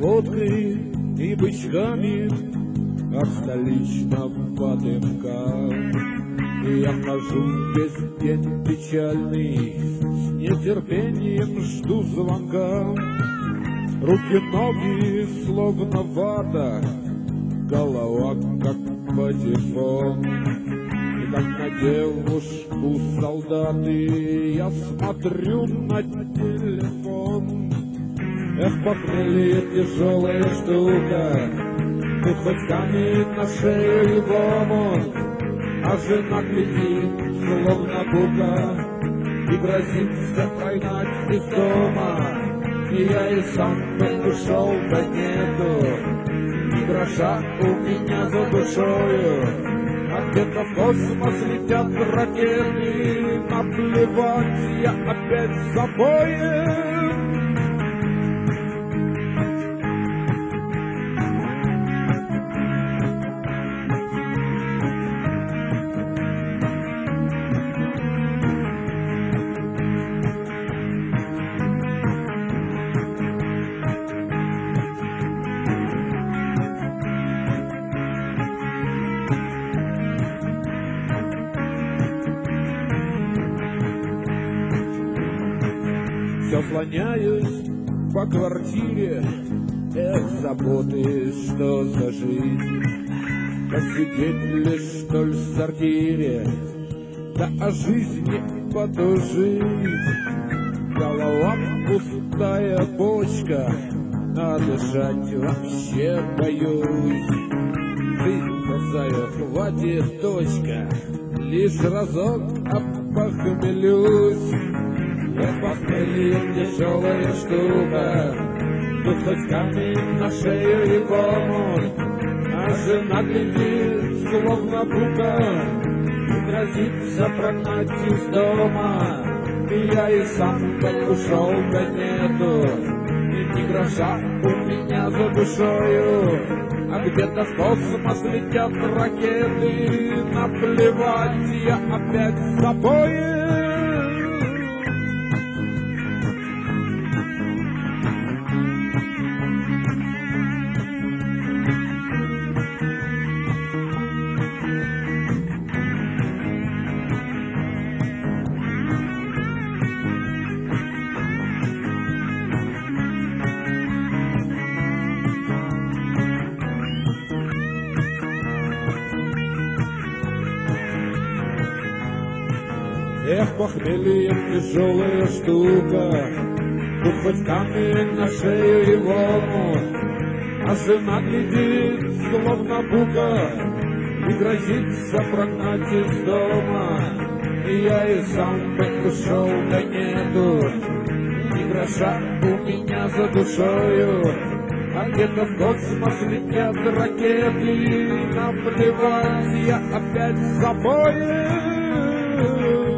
водкой и бычками от столичного дымка. И я хожу весь день печальный, с нетерпением жду звонка. Руки-ноги словно вата, голова как патефон. И как на девушку солдаты я смотрю на телефон. Эх, похмелье тяжелая штука, ты хоть камень на шею и в омут, а жена глядит, словно бука, и грозится прогнать из дома. И я и сам так ушел, да нету ни гроша у меня за душою. А где-то в космос летят ракеты, наплевать, я опять забоем. Все слоняюсь по квартире, эх, заботы, что за жизнь. Посидеть лишь что ли в сортире, да о жизни подужить. Голова пустая бочка, а дышать вообще боюсь. Жизнь косая, хватит, дочка, лишь разок опохмелюсь. Эх, похмелье тяжелая штука, тут хоть камень на шею и в омут, а жена глядит, словно бука, и грозится прогнать из дома. И я и сам как ушел, да нету ни гроша у меня за душою. А где-то в космос летят ракеты, наплевать, я опять с собой. Эх, похмелье тяжелая штука, тут хоть камень на шею и в омут, а жена глядит, словно бука, и грозится прогнать из дома. И я и сам так ушел, да нету ни гроша у меня за душою. А где-то в космос летят ракеты, наплевать, я опять с собой.